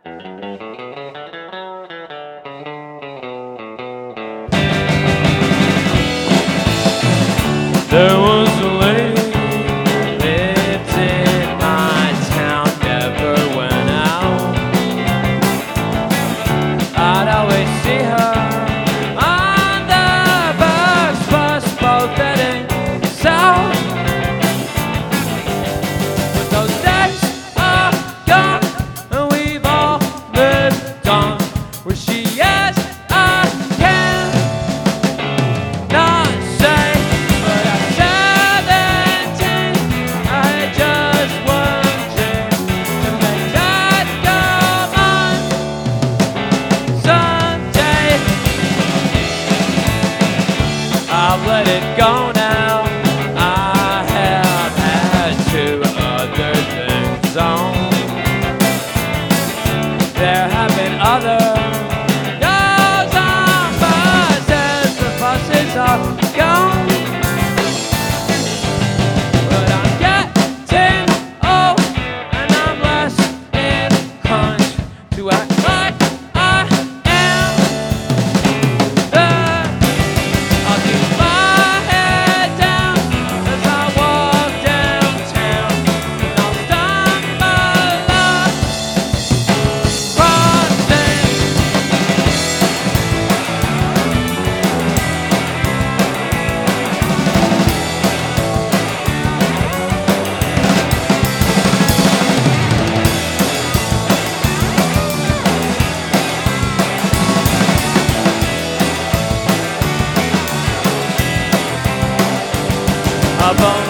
There was a lady lived in my town, never went out. I'd always see her on the bus, both heading south. But those days are gone, and we've all moved on. Where she is, I can't not say. I've let it go now. I have had 2 other things on. There have been other goes on buses. The buses are gone. But I'm getting old, and I'm less inclined to act like I am. I'll keep my head down as I walk downtown, and I'll stumble up crossing. I've